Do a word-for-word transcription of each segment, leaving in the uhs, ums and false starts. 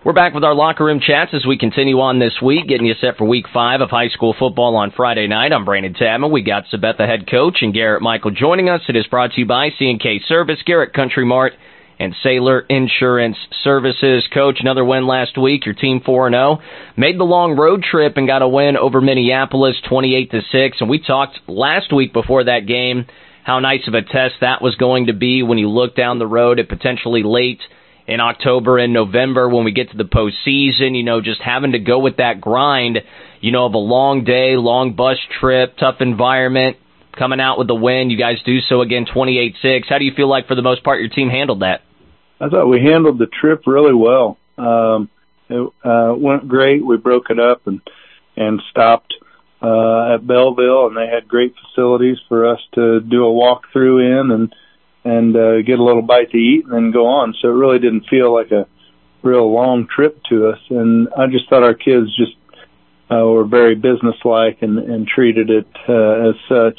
We're back with our locker room chats as we continue on this week, getting you set for week five of high school football on Friday night. I'm Brandon Tadman. We got Sabetha head coach and Garrett Michael joining us. It is brought to you by C and K Service, Garrett Country Mart, and Sailor Insurance Services. Coach, another win last week. Your team four and oh. Made the long road trip and got a win over Minneapolis twenty-eight to six. And we talked last week before that game how nice of a test that was going to be when you look down the road at potentially late in October and November when we get to the postseason, you know, just having to go with that grind, you know, of a long day, long bus trip, tough environment, coming out with the win. You guys do so again twenty-eight six. How do you feel like, for the most part, your team handled that? I thought we handled the trip really well. Um, it uh, went great. We broke it up and, and stopped uh, at Belleville, and they had great facilities for us to do a walkthrough in and and uh, get a little bite to eat and then go on. So it really didn't feel like a real long trip to us. And I just thought our kids just uh, were very businesslike and, and treated it uh, as such.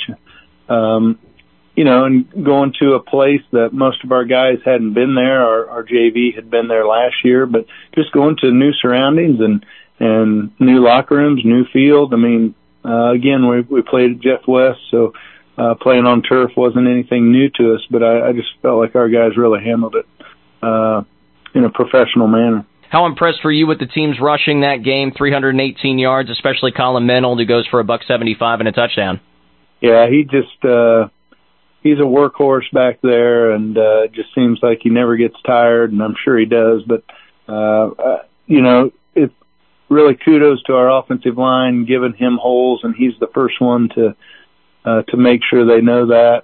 Um, you know, and going to a place that most of our guys hadn't been there. Our, our J V had been there last year, but just going to new surroundings and, and new locker rooms, new field. I mean, uh, again, we, we played at Jeff West, so Uh, playing on turf wasn't anything new to us, but I, I just felt like our guys really handled it uh, in a professional manner. How impressed were you with the teams rushing that game, three hundred eighteen yards, especially Colin Menold, who goes for a buck seventy-five and a touchdown? Yeah, he just uh, he's a workhorse back there, and uh, it just seems like he never gets tired, and I'm sure he does. But uh, uh, you know, it really kudos to our offensive line, giving him holes, and he's the first one to. Uh, to make sure they know that.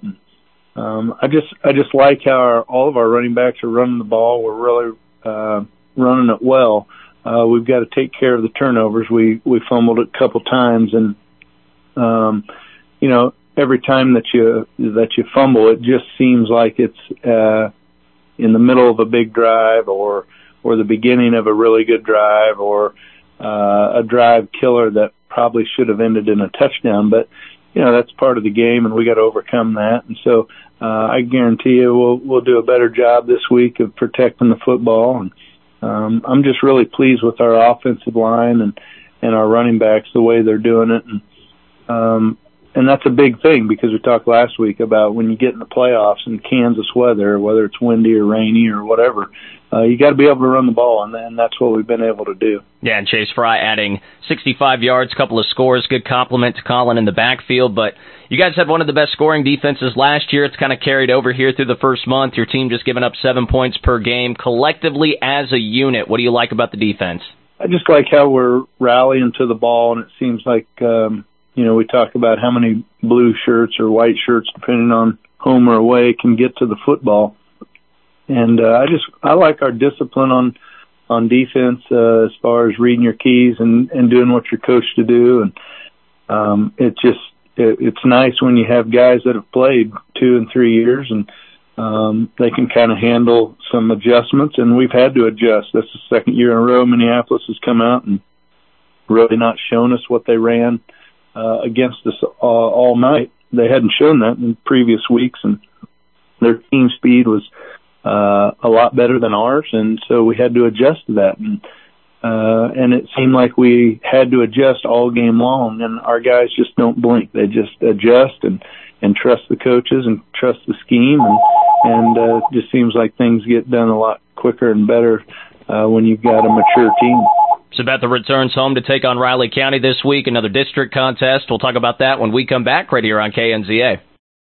Um, I just, I just like how our, all of our running backs are running the ball. We're really, uh, running it well. Uh, we've got to take care of the turnovers. We, we fumbled it a couple times, and, um, you know, every time that you, that you fumble, it just seems like it's, uh, in the middle of a big drive or, or the beginning of a really good drive or, uh, a drive killer that probably should have ended in a touchdown. But, you know, that's part of the game, and we got to overcome that. And so uh, I guarantee you we'll we'll do a better job this week of protecting the football. And um, I'm just really pleased with our offensive line and, and our running backs, the way they're doing it. And um, and that's a big thing, because we talked last week about when you get in the playoffs in Kansas weather, whether it's windy or rainy or whatever, uh, you got to be able to run the ball, and, and that's what we've been able to do. Yeah, and Chase Fry adding sixty-five yards, couple of scores, good compliment to Colin in the backfield. But you guys had one of the best scoring defenses last year. It's kind of carried over here through the first month. Your team just giving up seven points per game. Collectively, as a unit, what do you like about the defense? I just like how we're rallying to the ball, and it seems like, um, you know, we talk about how many blue shirts or white shirts, depending on home or away, can get to the football. And uh, I just I like our discipline on on defense uh, as far as reading your keys and, and doing what you're coached to do. And um, it just it, it's nice when you have guys that have played two and three years and um, they can kind of handle some adjustments. And we've had to adjust. That's the second year in a row Minneapolis has come out and really not shown us what they ran uh, against us all, all night. They hadn't shown that in previous weeks, and their team speed was Uh, a lot better than ours, and so we had to adjust to that. And, uh, and it seemed like we had to adjust all game long, and our guys just don't blink. They just adjust and, and trust the coaches and trust the scheme, and, and uh, it just seems like things get done a lot quicker and better uh, when you've got a mature team. Sabetha returns home to take on Riley County this week, another district contest. We'll talk about that when we come back right here on K N Z A.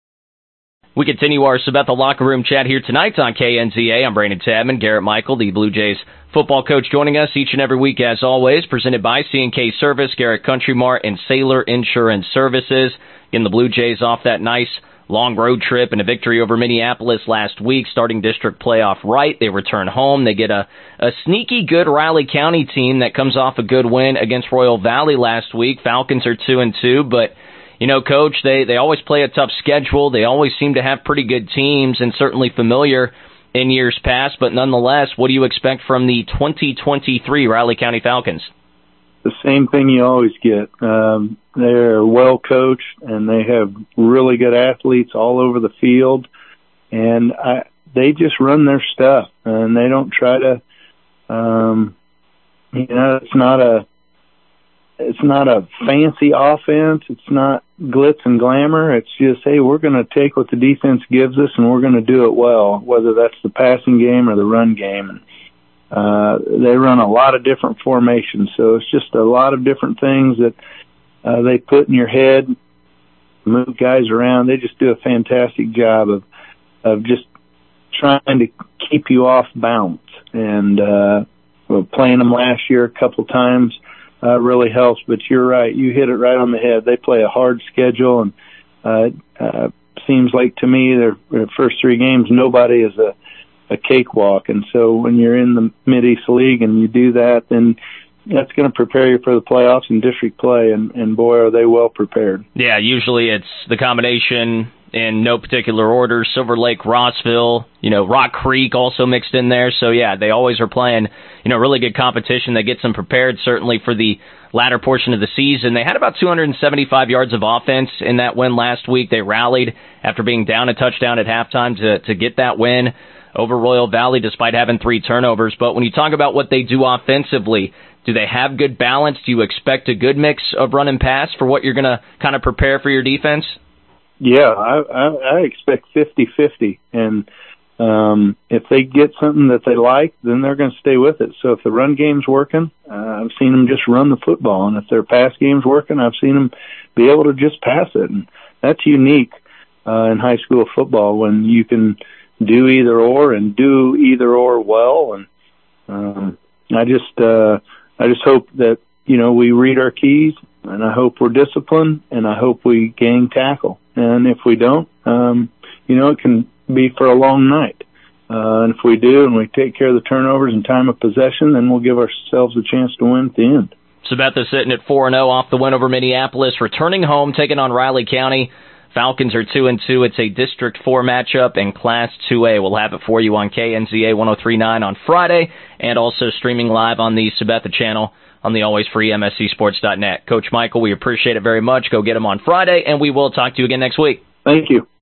We continue our Sabetha locker room chat here tonight on K N Z A. I'm Brandon Tadman, Garrett Michael, the Blue Jays football coach, joining us each and every week as always, presented by C and K Service, Garrett Country Mart, and Sailor Insurance Services. Again, the Blue Jays off that nice long road trip and a victory over Minneapolis last week, starting district playoff right. They return home. They get a, a sneaky good Riley County team that comes off a good win against Royal Valley last week. Falcons are two and two, but you know, Coach, they, they always play a tough schedule. They always seem to have pretty good teams and certainly familiar in years past. But nonetheless, what do you expect from the twenty twenty-three Riley County Falcons? The same thing you always get. Um, they're well coached, and they have really good athletes all over the field. And I, they just run their stuff, and they don't try to, um, You know, it's not a it's not a fancy offense. It's not glitz and glamour. It's just, hey, we're going to take what the defense gives us and we're going to do it well, whether that's the passing game or the run game. And uh, they run a lot of different formations, so it's just a lot of different things that uh, they put in your head, move guys around. They just do a fantastic job of of just trying to keep you off balance. And uh, well, playing them last year a couple times uh, really helps. But you're right; you hit it right on the head. They play a hard schedule, and uh, uh, seems like to me their, their first three games nobody is a a cakewalk. And so when you're in the Mid-East League and you do that, then that's going to prepare you for the playoffs and district play, and, and boy, are they well prepared. Yeah, usually it's the combination in no particular order, Silver Lake, Rossville, you know, Rock Creek also mixed in there. So, yeah, they always are playing, you know, really good competition that gets them prepared, certainly for the latter portion of the season. They had about two hundred seventy-five yards of offense in that win last week. They rallied after being down a touchdown at halftime to, to get that win over Royal Valley despite having three turnovers. But when you talk about what they do offensively, do they have good balance? Do you expect a good mix of run and pass for what you're going to kind of prepare for your defense? Yeah, I, I, I expect fifty-fifty. And um, if they get something that they like, then they're going to stay with it. So if the run game's working, uh, I've seen them just run the football. And if their pass game's working, I've seen them be able to just pass it. And that's unique uh, in high school football when you can do either or and do either or well. And um, I just uh, I just hope that, you know, we read our keys, and I hope we're disciplined, and I hope we gang tackle. And if we don't, um, you know, it can be for a long night. Uh, and if we do and we take care of the turnovers and time of possession, then we'll give ourselves a chance to win at the end. Sabetha sitting at four and oh off the win over Minneapolis, returning home, taking on Riley County. Falcons are two and two. It's a District four matchup in Class two A. We'll have it for you on K N Z A one oh three point nine on Friday, and also streaming live on the Sabetha channel on the always free M S C sports dot net. Coach Michael, we appreciate it very much. Go get him on Friday, and we will talk to you again next week. Thank you.